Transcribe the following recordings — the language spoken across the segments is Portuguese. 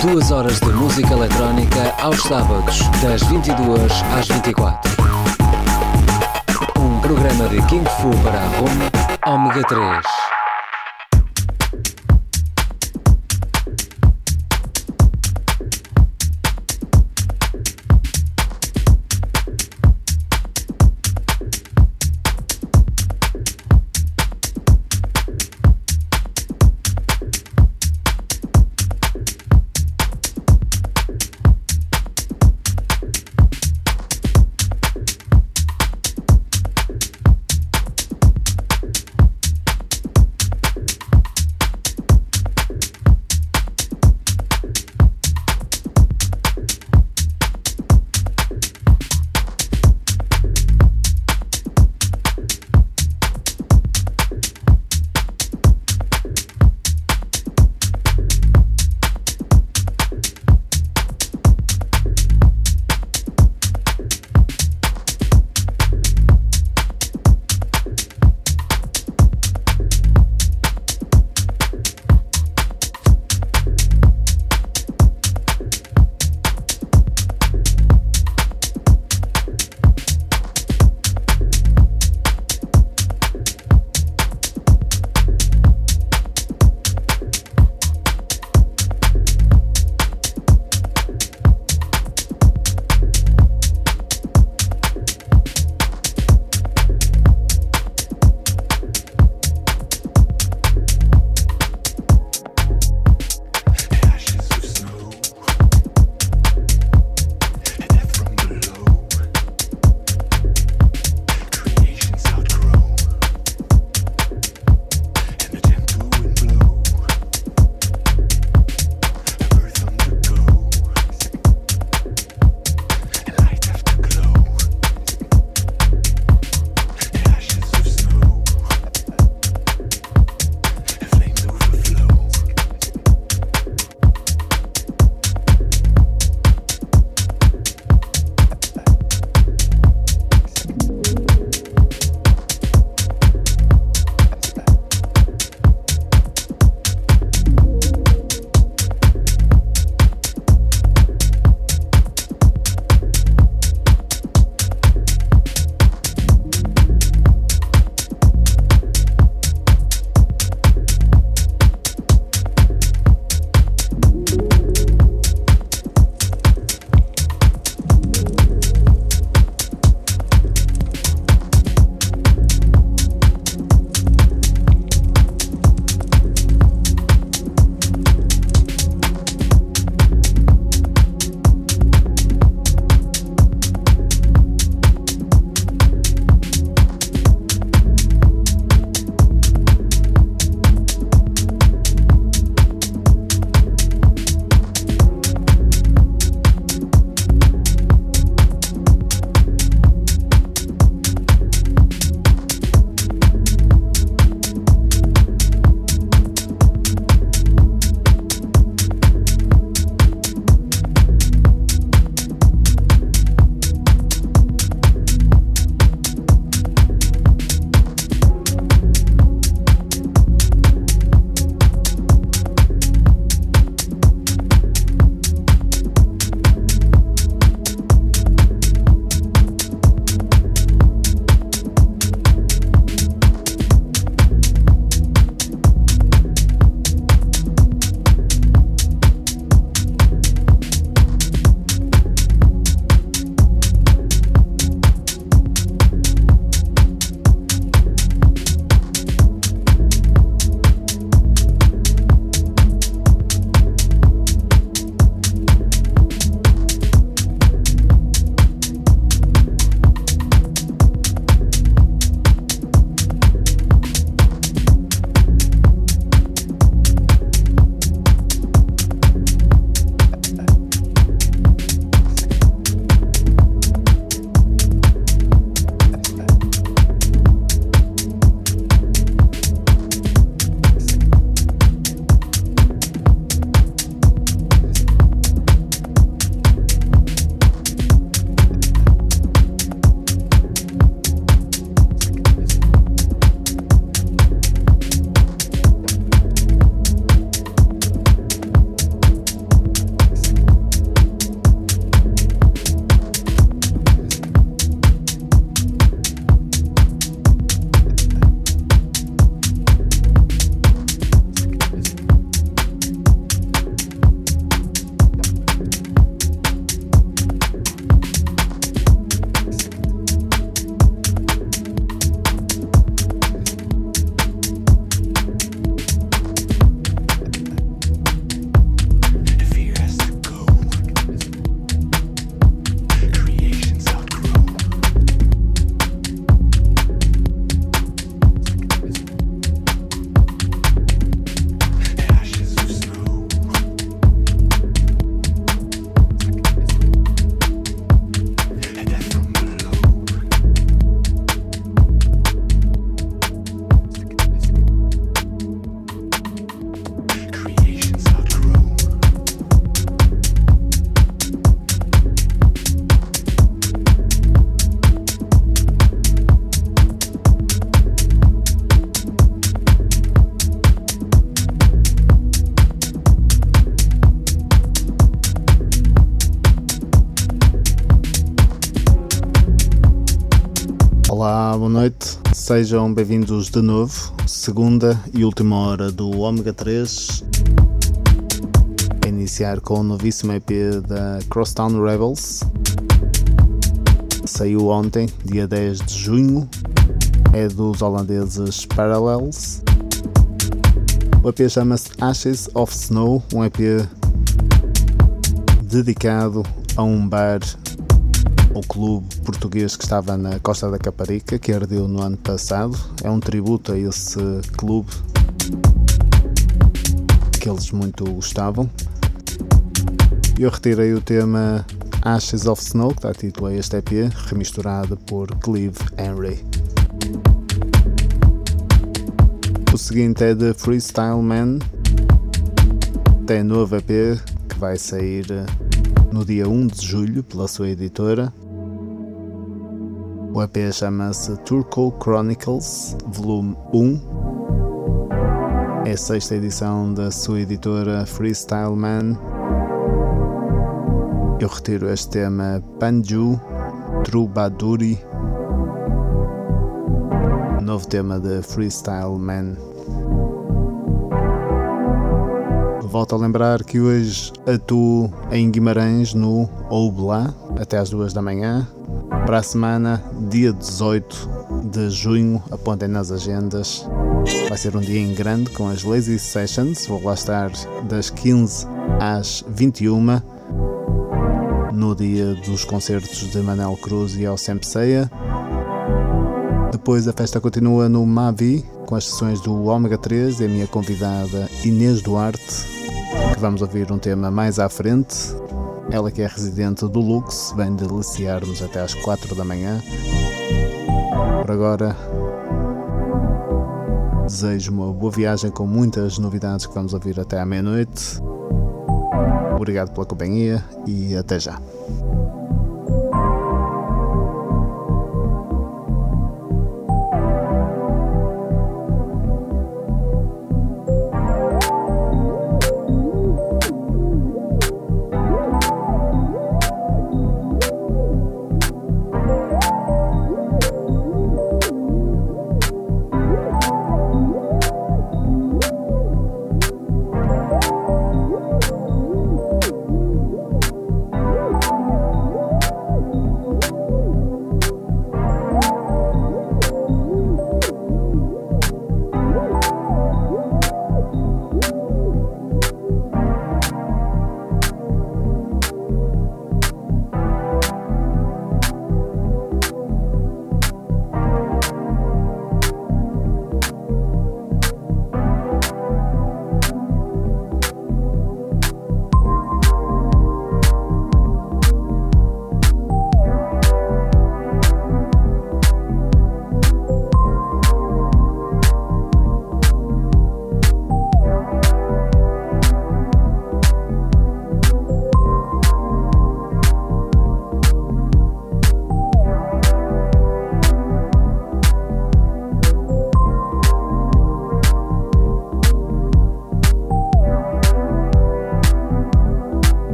2 horas de música eletrónica aos sábados, das 22 às 24. Um programa de King Fu para a Roma, Ômega 3. Olá, boa noite, sejam bem-vindos de novo, segunda e última hora do Ômega 3, a iniciar com o novíssimo EP da Crosstown Rebels, saiu ontem, dia 10 de junho, é dos holandeses Parallels. O EP chama-se Ashes of Snow, um EP dedicado a um bar ou clube português que estava na Costa da Caparica, que ardeu no ano passado. É um tributo a esse clube que eles muito gostavam. Eu retirei o tema Ashes of Snow, que dá título a este EP, remisturado por Clive Henry. O seguinte é de Freestyle Man, tem novo EP que vai sair no dia 1 de julho pela sua editora. O EP chama-se Turco Chronicles, volume 1. É a sexta edição da sua editora Freestyle Man. Eu retiro este tema Panju Troubadouri, novo tema de Freestyle Man. Volto a lembrar que hoje atuo em Guimarães no Oblá até às 2 da manhã. Para a semana, dia 18 de junho, apontem nas agendas. Vai ser um dia em grande com as Lazy Sessions. Vou lá estar das 15 às 21 no dia dos concertos de Manel Cruz e ao Sempseia. Depois a festa continua no Mavi com as sessões do Ômega 3 e a minha convidada Inês Duarte, que vamos ouvir um tema mais à frente. Ela que é residente do Lux, vem deliciar-nos até às 4 da manhã. Por agora, desejo uma boa viagem com muitas novidades que vamos ouvir até à meia-noite. Obrigado pela companhia e até já.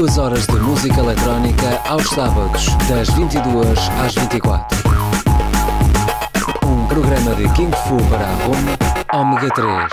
2 horas de música eletrónica aos sábados, das 22 às 24. Um programa de Kung Fu para a Home, Ômega 3.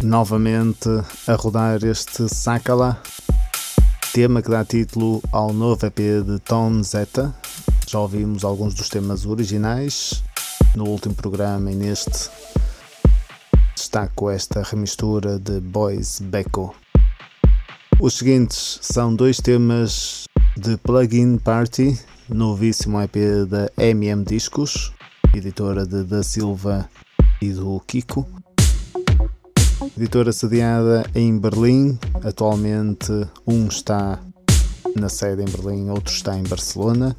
novamente a rodar este Sakala, tema que dá título ao novo EP de Tom Zeta. Já ouvimos alguns dos temas originais no último programa e neste destaco esta remistura de Boys Beko. Os seguintes são dois temas de Plug-in Party, novíssimo EP da MM Discos, editora de Da Silva e do Kiko. Editora sediada em Berlim, atualmente um está na sede em Berlim, outro está em Barcelona.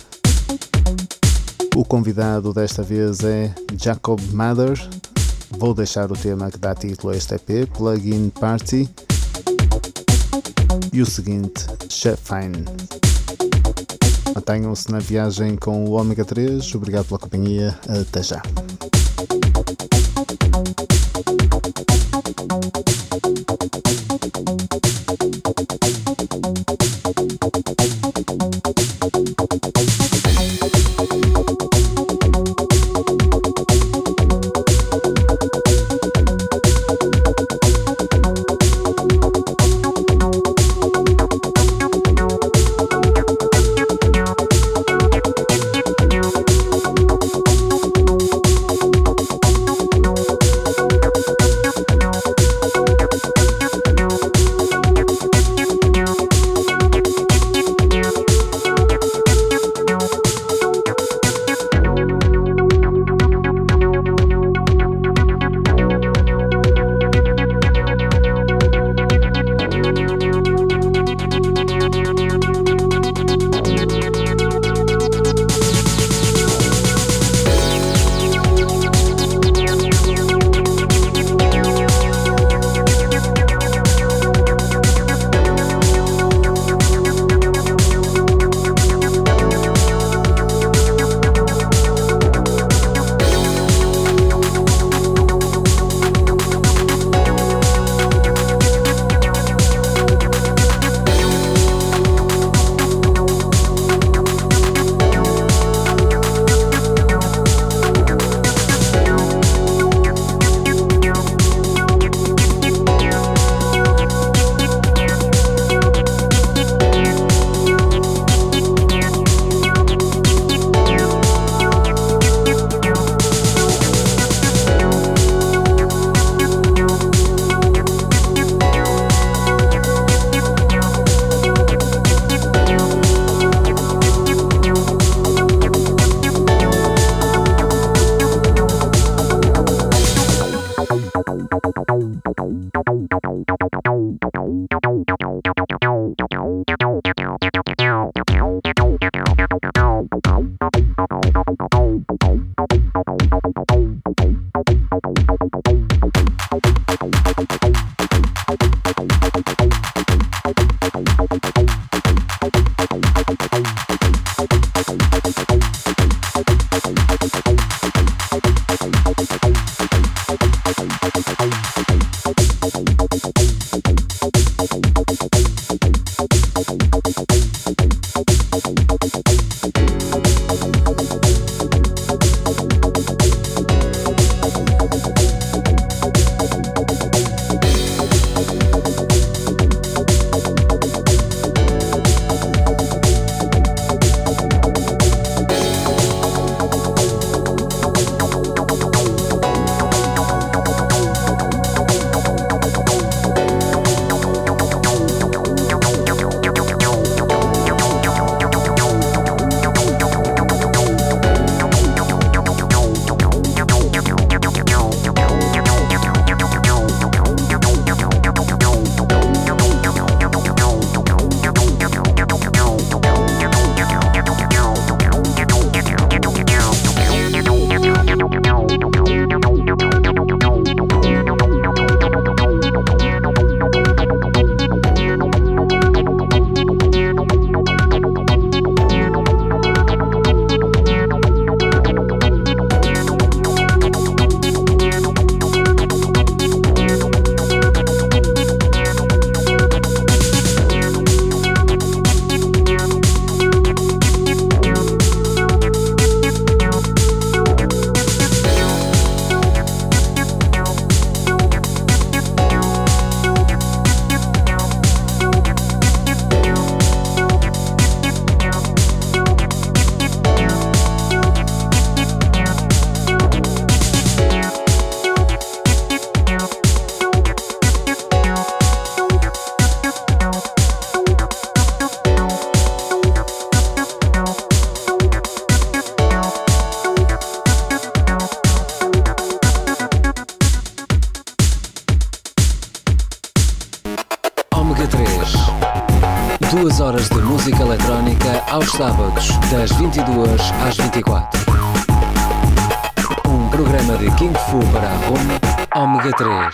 O convidado desta vez é Jacob Mather. Vou deixar o tema que dá título a este EP, Plug-in Party, e o seguinte, Shefine. Mantenham-se na viagem com o Ômega 3, obrigado pela companhia, até já. eletrónica aos sábados, das 22 às 24. Um programa de Kung Fu para a Home, Ômega 3.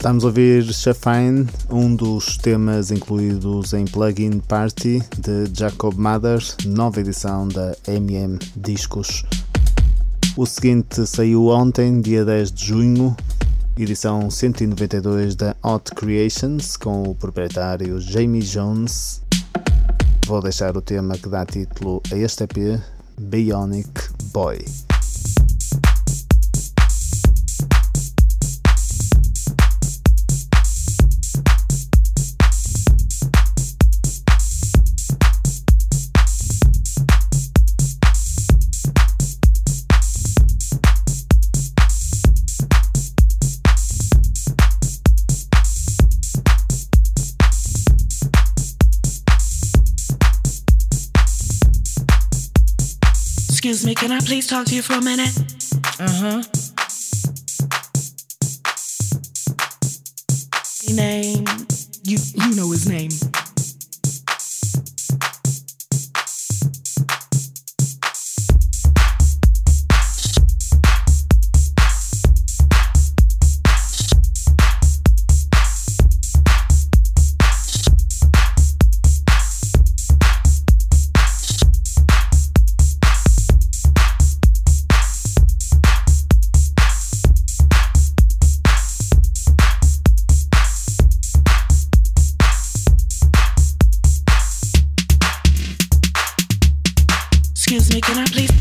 Estamos a ouvir Shafine, um dos temas incluídos em Plug-in Party de Jacob Mather, nova edição da MM Discos. O seguinte saiu ontem, dia 10 de junho, edição 192 da Hot Creations, com o proprietário Jamie Jones. Vou deixar o tema que dá título a este EP, Bionic Boy. Excuse me, can I please talk to you for a minute? Name, you know his name. Excuse me, can I please?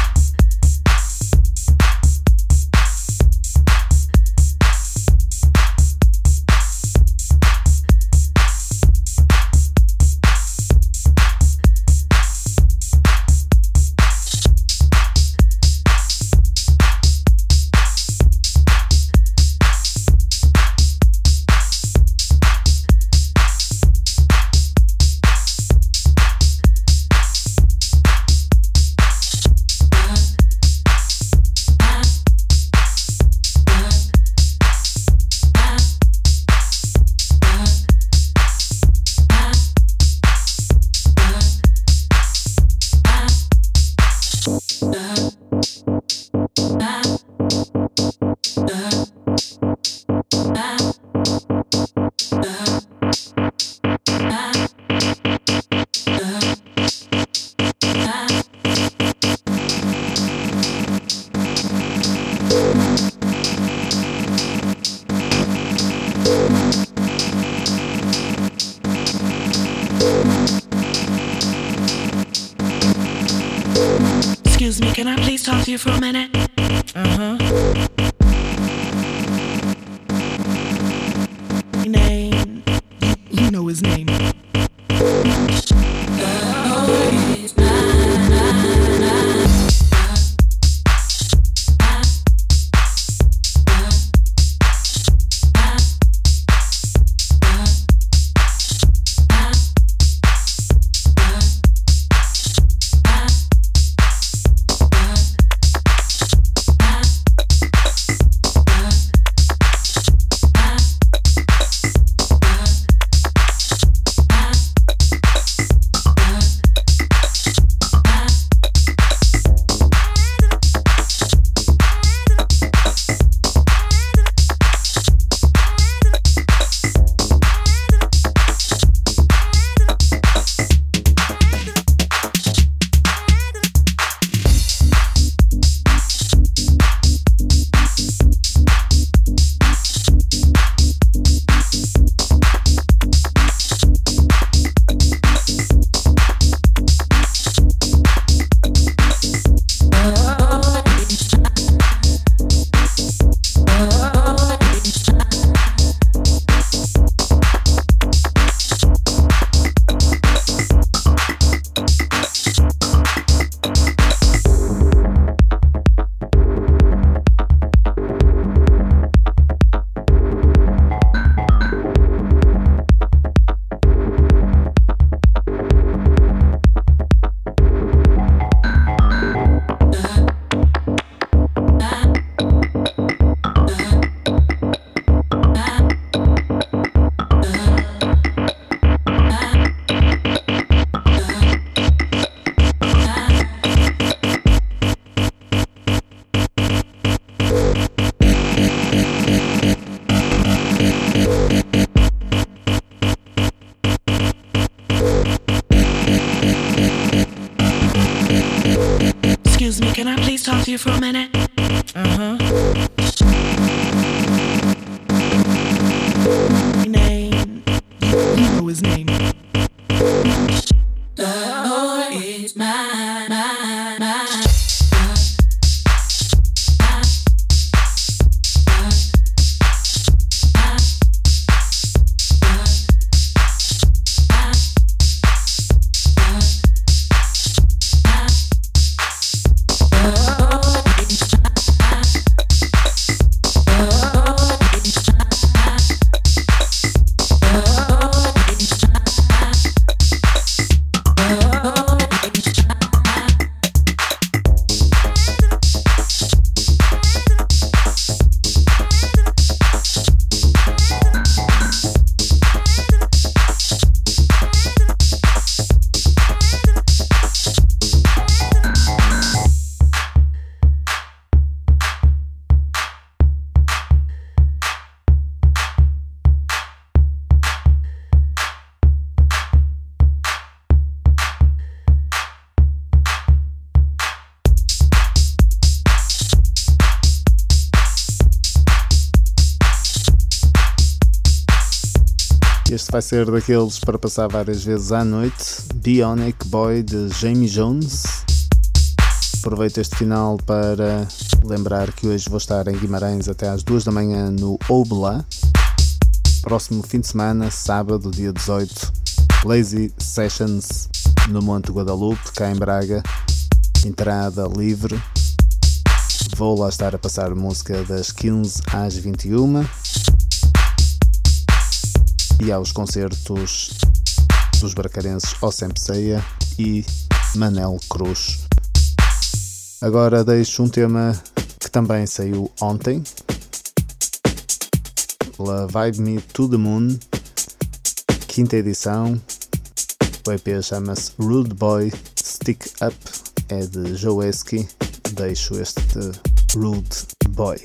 Excuse me, can I please talk to you for a minute? Name, you know his name. to you for a minute? Name. You know his name. Lord is mine, mine, mine. Este vai ser daqueles para passar várias vezes à noite. Bionic Boy de Jamie Jones. Aproveito este final para lembrar que hoje vou estar em Guimarães até às 2 da manhã no Oblá. Próximo fim de semana, sábado, dia 18, Lazy Sessions no Monte Guadalupe, cá em Braga. Entrada livre. Vou lá estar a passar música das 15 às 21. E aos concertos dos bracarenses Ossem Ceia e Manel Cruz. Agora deixo um tema que também saiu ontem, pela Vibe Me to the Moon, quinta edição. O EP chama-se Rude Boy Stick Up, é de Joeski. Deixo este Rude Boy.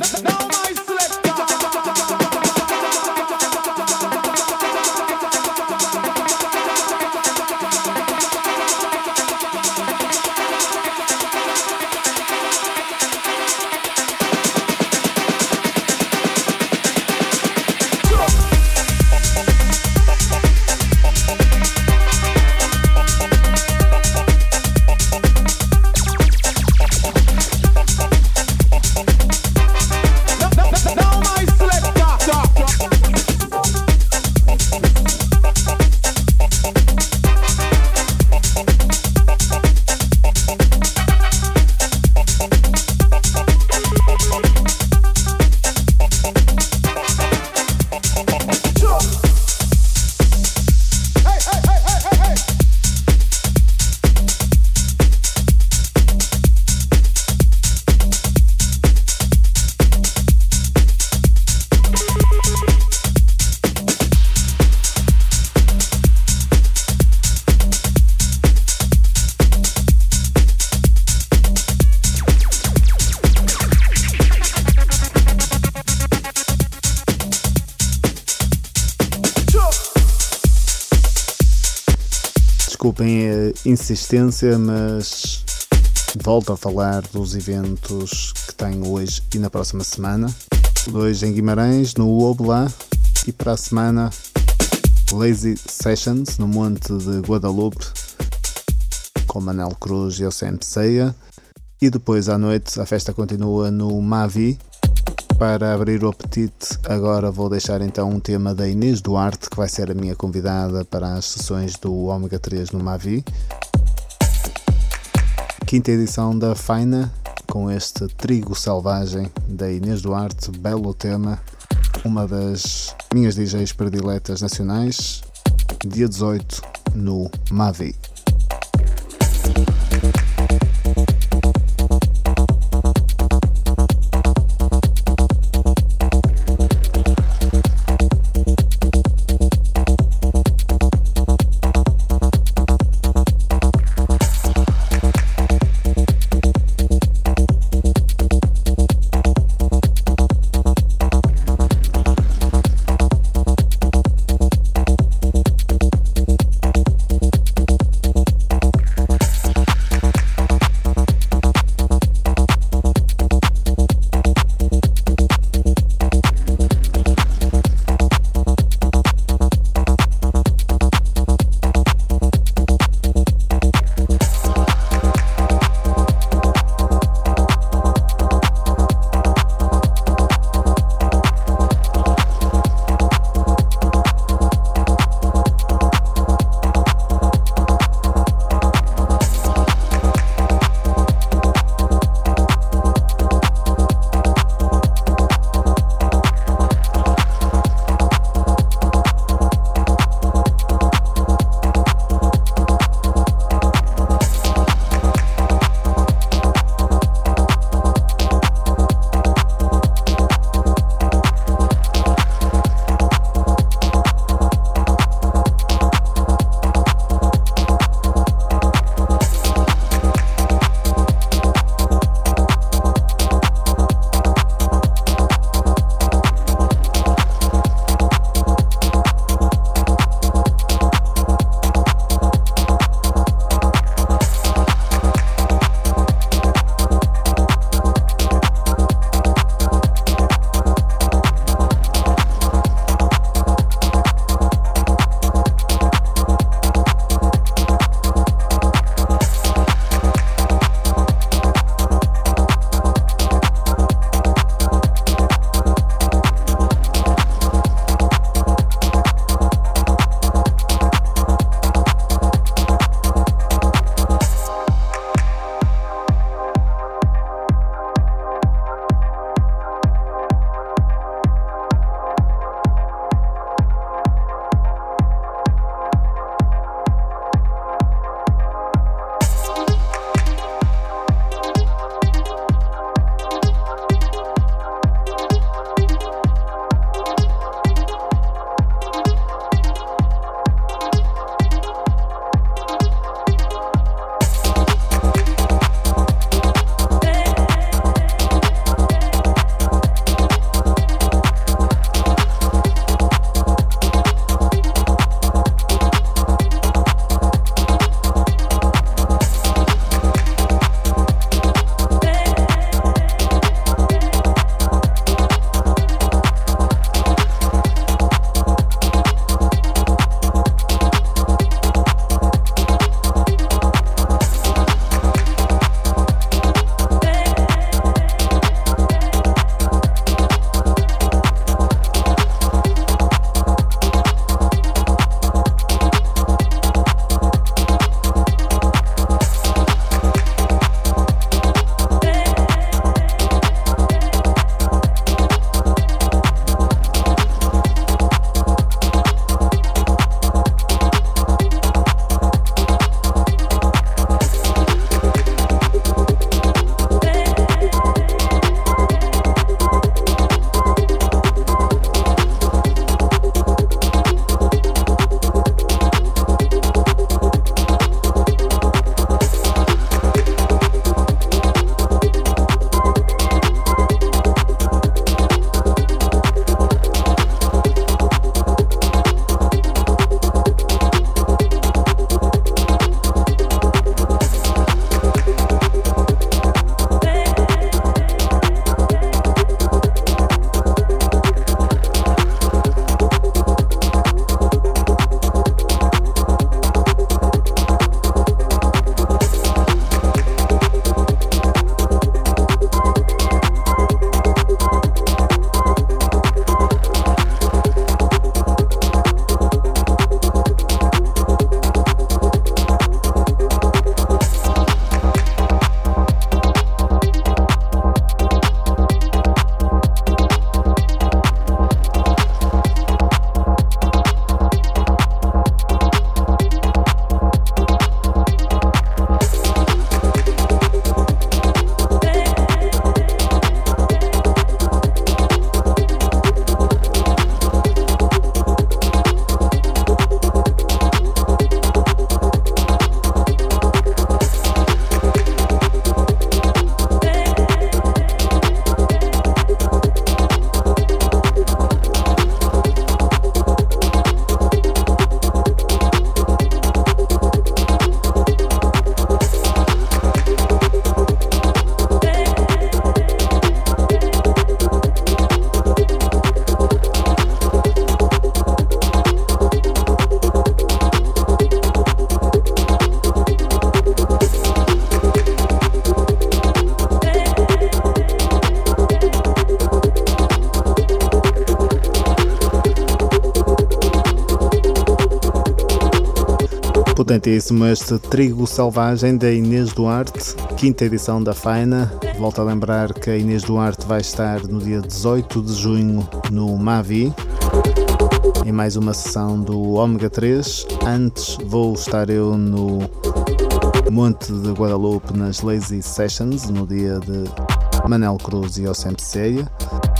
Desculpem a insistência, mas volto a falar dos eventos que tenho hoje e na próxima semana. Hoje em Guimarães, no Oblá, e para a semana Lazy Sessions no Monte de Guadalupe com Manel Cruz e Oceano Ceia. E depois à noite a festa continua no Mavi. Para abrir o apetite, agora vou deixar então um tema da Inês Duarte, que vai ser a minha convidada para as sessões do Ômega 3 no Mavi. Quinta edição da Faina, com este Trigo Selvagem da Inês Duarte, belo tema, uma das minhas DJs prediletas nacionais, dia 18 no Mavi. Potentíssimo este Trigo Selvagem da Inês Duarte, quinta edição da Faina. Volto a lembrar que a Inês Duarte vai estar no dia 18 de junho no Mavi, em mais uma sessão do Ômega 3. Antes vou estar eu no Monte de Guadalupe nas Lazy Sessions, no dia de Manel Cruz e Ossem Ceia.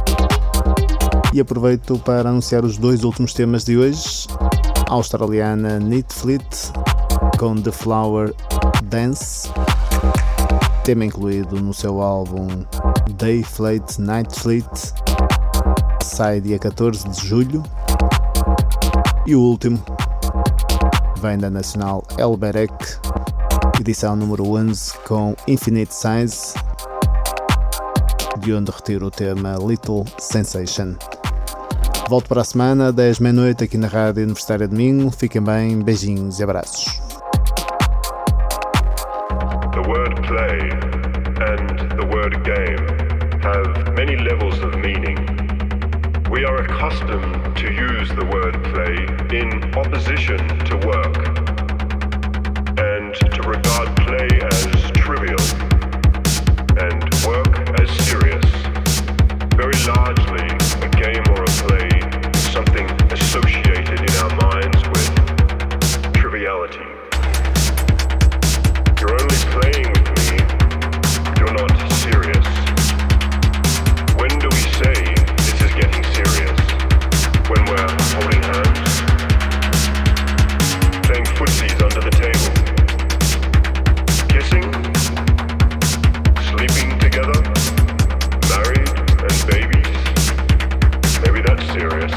E aproveito para anunciar os dois últimos temas de hoje. A australiana Neat Fleet com The Flower Dance, tema incluído no seu álbum Day Fleet Night Fleet, sai dia 14 de julho. E o último vem da nacional El Berek, edição número 11 com Infinite Size, de onde retiro o tema Little Sensation. Volto para a semana, 10 meia-noite, aqui na Rádio Universitária de Minho. Fiquem bem, beijinhos e abraços. The word play and the word game have many levels of meaning. We are accustomed to use the word play in opposition to work and to regard play as trivial and work as serious. Very largely, a game or a play is something associated in our minds with triviality. You're only playing with me, you're not serious. When do we say this is getting serious? When we're holding hands? Playing footsies under the table? Kissing? Sleeping together? Married and babies? Maybe that's serious.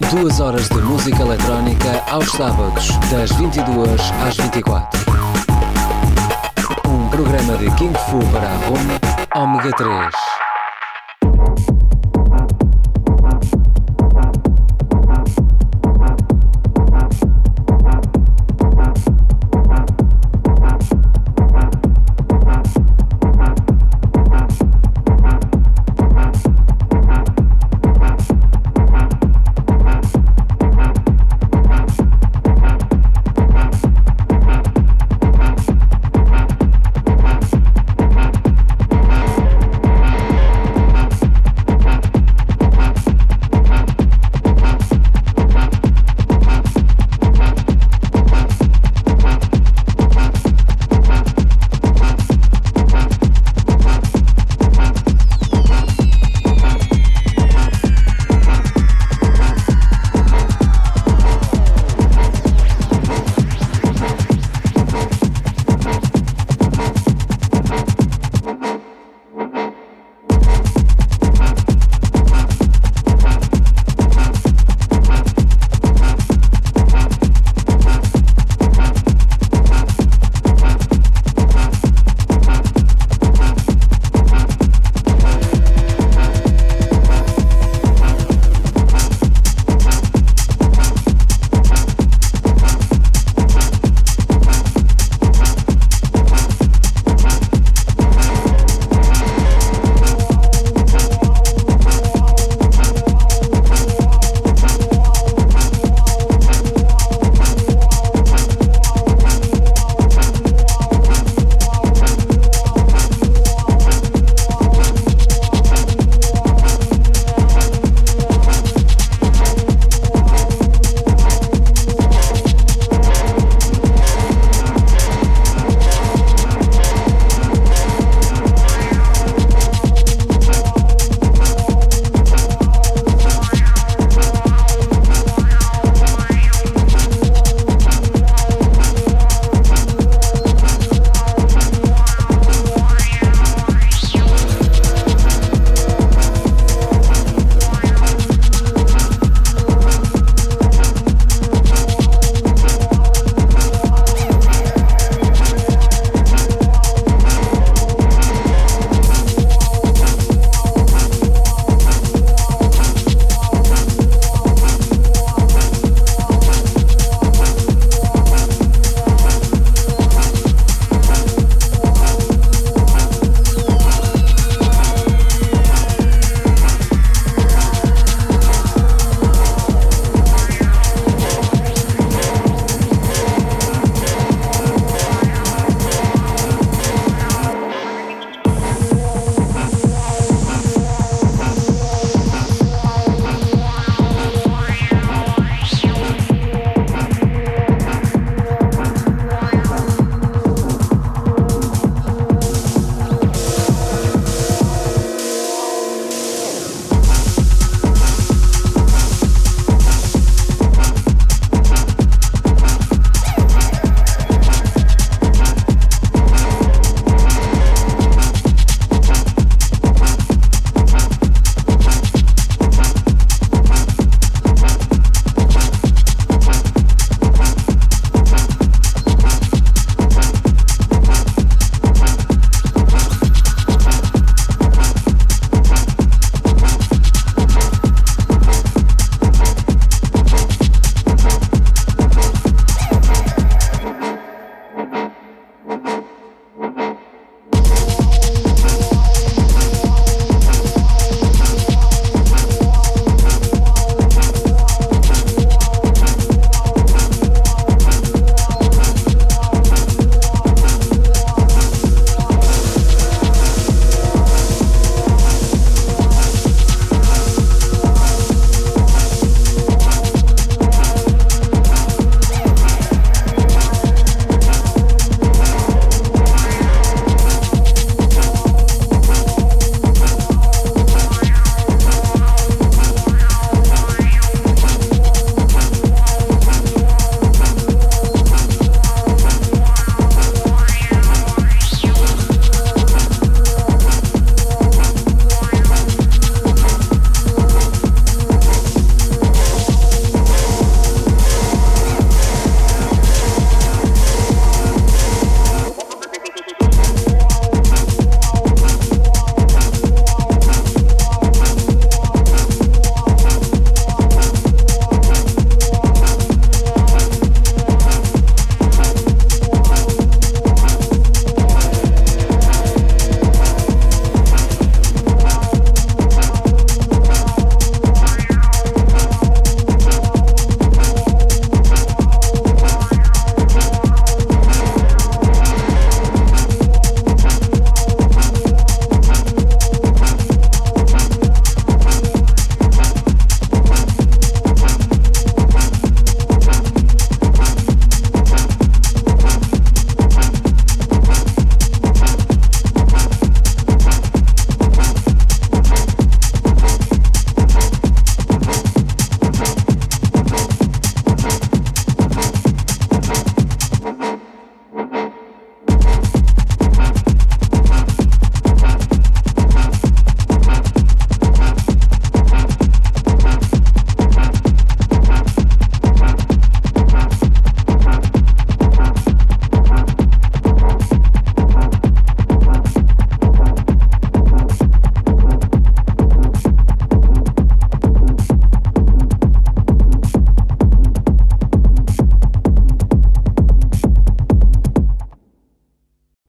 2 horas de música eletrónica aos sábados, das 22 às 24. Um programa de Kung Fu para a Home, Ômega 3.